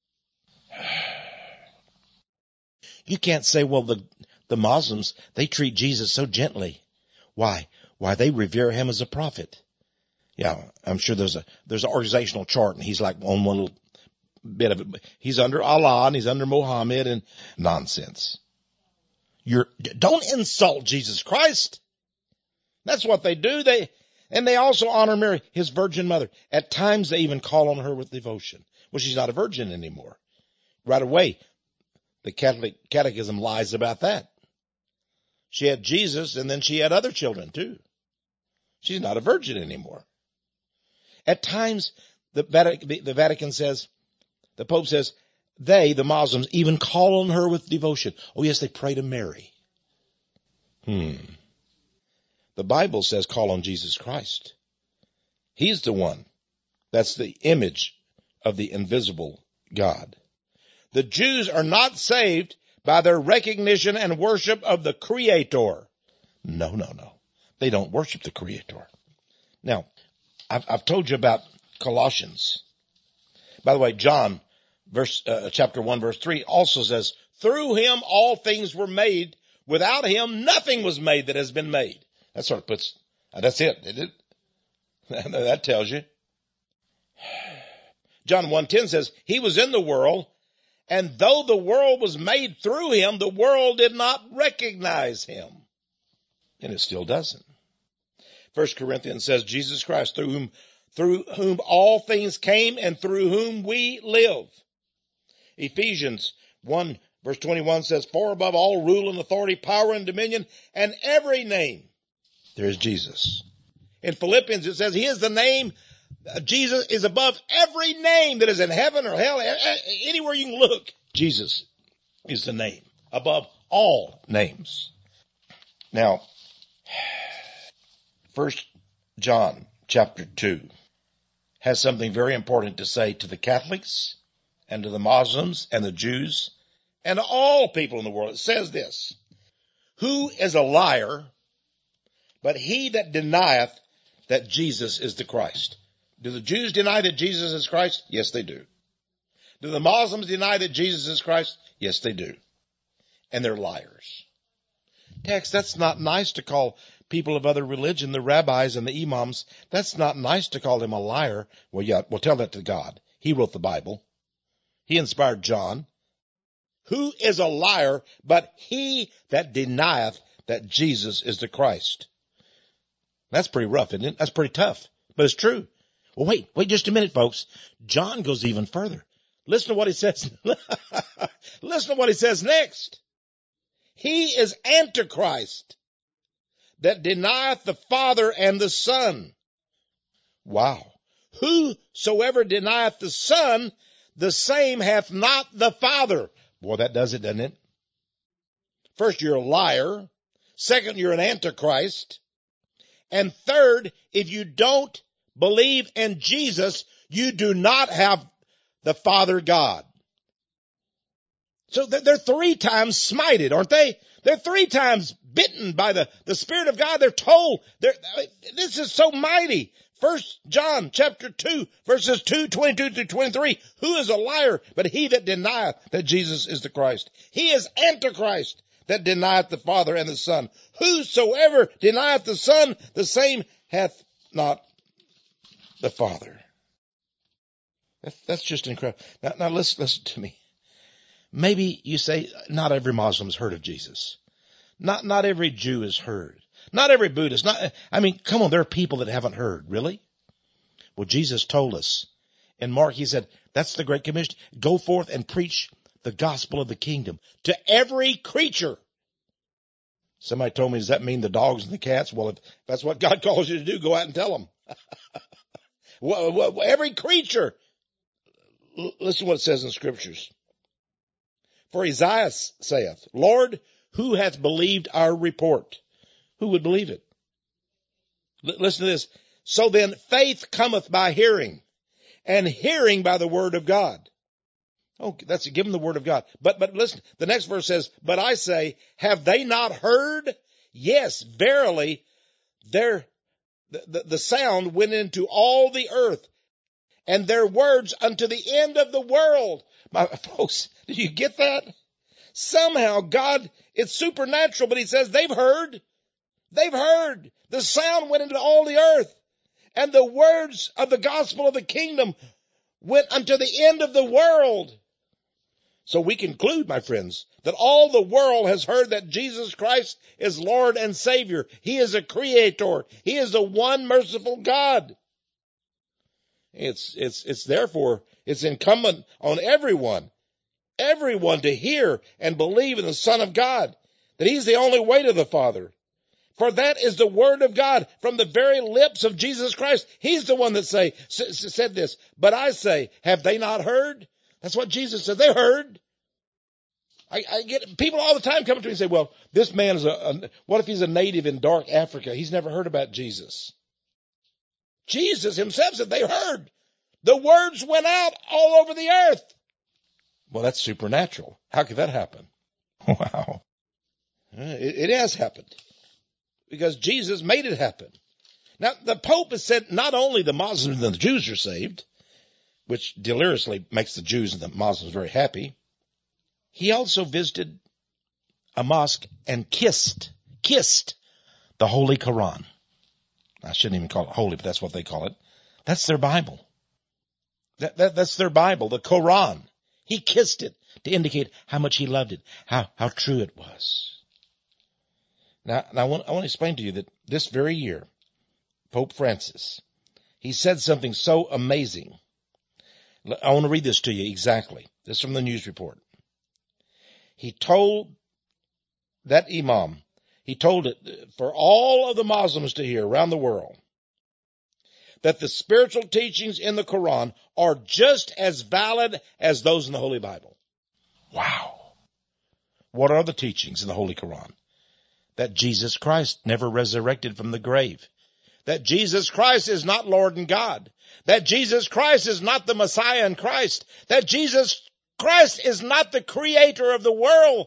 You can't say, well, the, the Muslims, they treat Jesus so gently. Why? Why, they revere him as a prophet. Yeah, I'm sure there's a, there's an organizational chart, and he's like on one little bit of it. He's under Allah and he's under Muhammad and nonsense. You're, don't insult Jesus Christ. That's what they do. They, and they also honor Mary, his virgin mother. At times they even call on her with devotion. Well, she's not a virgin anymore. Right away, the Catholic Catechism lies about that. She had Jesus, and then she had other children too. She's not a virgin anymore. At times, the Vatican, the Vatican says, the Pope says, they, the Muslims, even call on her with devotion. Oh yes, they pray to Mary. Hmm. The Bible says call on Jesus Christ. He's the one. That's the image of the invisible God. The Jews are not saved by their recognition and worship of the Creator. No, no, no. They don't worship the Creator. Now, I've, I've told you about Colossians. By the way, John, verse, uh, chapter one, verse three also says, through him all things were made. Without him, nothing was made that has been made. That sort of puts, uh, that's it, isn't it? That tells you. John one ten says, he was in the world, and though the world was made through him, the world did not recognize him. And it still doesn't. First Corinthians says, Jesus Christ, through whom, through whom all things came and through whom we live. Ephesians one verse twenty-one says, for above all rule and authority, power and dominion, and every name, there is Jesus. In Philippians it says, he is the name, Jesus is above every name that is in heaven or hell, anywhere you can look. Jesus is the name above all names. Now, First John chapter two has something very important to say to the Catholics and to the Muslims and the Jews and to all people in the world. It says this, who is a liar but he that denieth that Jesus is the Christ? Do the Jews deny that Jesus is Christ? Yes, they do. Do the Muslims deny that Jesus is Christ? Yes, they do. And they're liars. Text, that's not nice to call people of other religion, the rabbis and the imams. That's not nice to call them a liar. Well, yeah, well, tell that to God. He wrote the Bible. He inspired John. Who is a liar but he that denieth that Jesus is the Christ? That's pretty rough, isn't it? That's pretty tough, but it's true. Well, wait, wait just a minute, folks. John goes even further. Listen to what he says. Listen to what he says next. He is Antichrist that denieth the Father and the Son. Wow. Whosoever denieth the Son, the same hath not the Father. Boy, that does it, doesn't it? First, you're a liar. Second, you're an Antichrist. And third, if you don't believe in Jesus, you do not have the Father God. So they're three times smited, aren't they? They're three times bitten by the, the Spirit of God. They're told, they're, this is so mighty. First John chapter two, verses two, twenty-two through twenty-three. Who is a liar but he that denieth that Jesus is the Christ? He is Antichrist that denieth the Father and the Son. Whosoever denieth the Son, the same hath not the Father. That's, that's just incredible. Now, now listen, listen to me. Maybe you say, not every Muslim's heard of Jesus. Not, not every Jew has heard. Not every Buddhist. Not, I mean, come on, there are people that haven't heard. Really? Well, Jesus told us in Mark, he said, that's the Great Commission. Go forth and preach the gospel of the kingdom to every creature. Somebody told me, does that mean the dogs and the cats? Well, if that's what God calls you to do, go out and tell them. well, well, every creature. L- listen to what it says in scriptures. For Isaiah saith, Lord, who hath believed our report? Who would believe it? L- listen to this. So then faith cometh by hearing, and hearing by the word of God. Oh, that's give them the word of God. But, but listen, the next verse says, but I say, have they not heard? Yes, verily, their, the, the, the sound went into all the earth, and their words unto the end of the world. My folks, did you get that? Somehow God, it's supernatural, but he says they've heard. They've heard. The sound went into all the earth, and the words of the gospel of the kingdom went unto the end of the world. So we conclude, my friends, that all the world has heard that Jesus Christ is Lord and Savior. He is a creator. He is the one merciful God. It's, it's, it's therefore, it's incumbent on everyone, everyone to hear and believe in the Son of God, that he's the only way to the Father. For that is the word of God from the very lips of Jesus Christ. He's the one that say, s- said this, but I say, have they not heard? That's what Jesus said. They heard. I, I get people all the time coming to me and say, well, this man is a, a, what if he's a native in dark Africa? He's never heard about Jesus. Jesus himself said they heard. The words went out all over the earth. Well, that's supernatural. How could that happen? Wow. It, it has happened because Jesus made it happen. Now, the Pope has said not only the Muslims and the Jews are saved, which deliriously makes the Jews and the Muslims very happy. He also visited a mosque and kissed, kissed the Holy Quran. I shouldn't even call it holy, but that's what they call it. That's their Bible. That, that, that's their Bible, the Quran. He kissed it to indicate how much he loved it, how, how true it was. Now, now I, want, I want to explain to you that this very year, Pope Francis, he said something so amazing. I want to read this to you exactly. This is from the news report. He told that imam, he told it for all of the Muslims to hear around the world, that the spiritual teachings in the Quran are just as valid as those in the Holy Bible. Wow. What are the teachings in the Holy Quran? That Jesus Christ never resurrected from the grave. That Jesus Christ is not Lord and God. That Jesus Christ is not the Messiah and Christ. That Jesus Christ is not the creator of the world.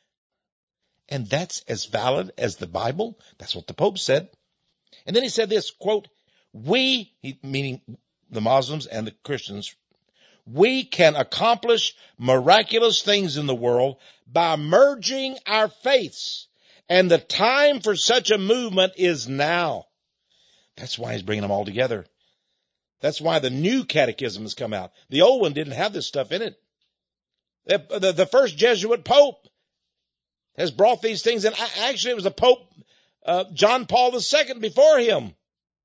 And that's as valid as the Bible. That's what the Pope said. And then he said this, quote, we, he, meaning the Muslims and the Christians, we can accomplish miraculous things in the world by merging our faiths. And the time for such a movement is now. That's why he's bringing them all together. That's why the new catechism has come out. The old one didn't have this stuff in it. The, the, the first Jesuit Pope has brought these things in. Actually, it was the Pope, uh, John Paul the Second before him.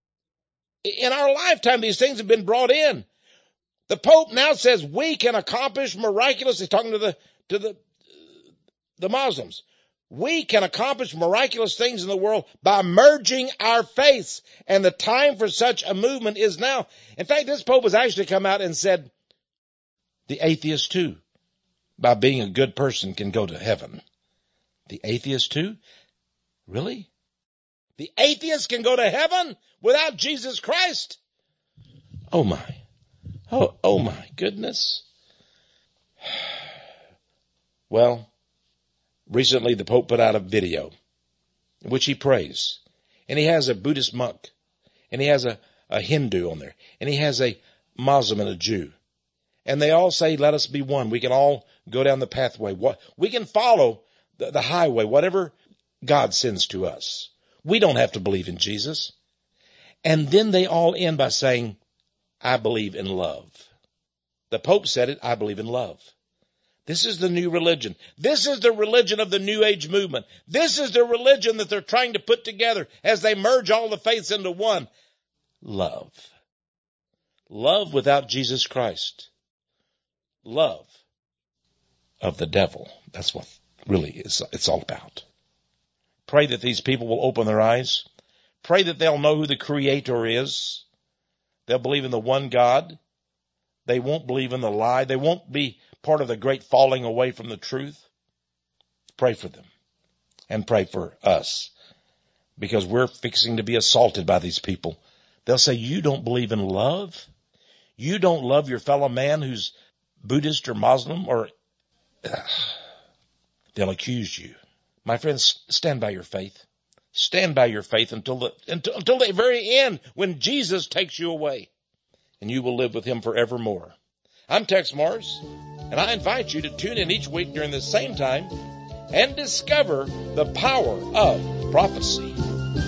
In our lifetime, these things have been brought in. The Pope now says we can accomplish miraculous, he's talking to the, to the, the Muslims. We can accomplish miraculous things in the world by merging our faiths, and the time for such a movement is now. In fact, this Pope has actually come out and said the atheist too, by being a good person, can go to heaven. The atheist too? Really? The atheist can go to heaven without Jesus Christ? Oh my. Oh, oh my goodness. Well, recently the Pope put out a video in which he prays. And he has a Buddhist monk. And he has a, a Hindu on there. And he has a Muslim and a Jew. And they all say, let us be one. We can all go down the pathway. We can follow the, the highway, whatever God sends to us. We don't have to believe in Jesus. And then they all end by saying, I believe in love. The Pope said it, I believe in love. This is the new religion. This is the religion of the New Age movement. This is the religion that they're trying to put together as they merge all the faiths into one. Love. Love without Jesus Christ. Love of the devil. That's what really is, it's all about. Pray that these people will open their eyes. Pray that they'll know who the Creator is. They'll believe in the one God. They won't believe in the lie. They won't be part of the great falling away from the truth. Pray for them. And pray for us. Because we're fixing to be assaulted by these people. They'll say, you don't believe in love? You don't love your fellow man who's Buddhist or Muslim? Or uh, they'll accuse you. My friends, stand by your faith. Stand by your faith until the, until, until the very end when Jesus takes you away. And you will live with him forevermore. I'm Tex Morris, and I invite you to tune in each week during the same time and discover the power of prophecy.